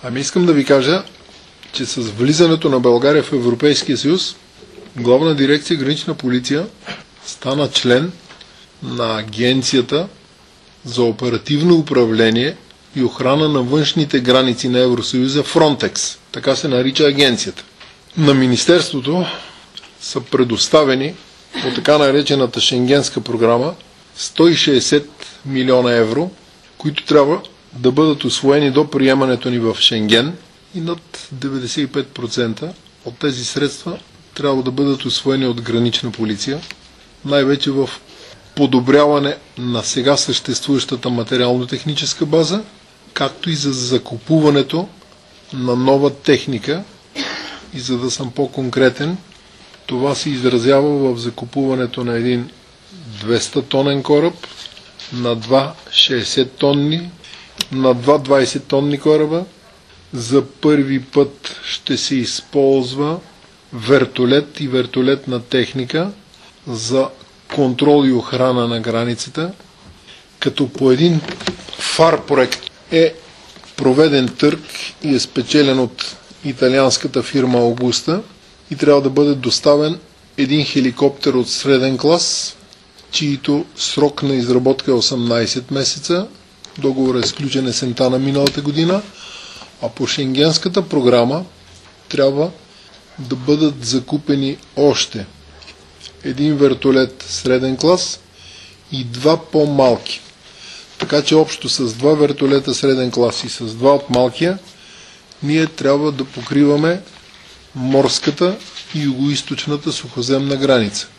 Искам да ви кажа, че с влизането на България в Европейския съюз, Главна дирекция Гранична полиция стана член на Агенцията за оперативно управление и охрана на външните граници на Евросъюза Frontex. Така се нарича агенцията. На Министерството са предоставени по така наречената Шенгенска програма 160 милиона евро, които трябва да бъдат усвоени до приемането ни в Шенген и над 95% от тези средства трябва да бъдат усвоени от Гранична полиция, най-вече в подобряване на сега съществуващата материално-техническа база, както и за закупуването на нова техника. И за да съм по-конкретен, това се изразява в закупуването на един 200-тонен кораб, на два 60-тонни, на два 20-тонни кораба. За първи път ще се използва вертолет и вертолетна техника за контрол и охрана на границата, като по един ФАР проект е проведен търг и е спечелен от италианската фирма Augusta и трябва да бъде доставен един хеликоптер от среден клас, чието срок на изработка е 18 месеца. Договорът е сключен есента на миналата година, а по Шенгенската програма трябва да бъдат закупени още един вертолет среден клас и два по-малки. Така че общо с два вертолета среден клас и с два от малкия, ние трябва да покриваме морската и югоизточната сухоземна граница.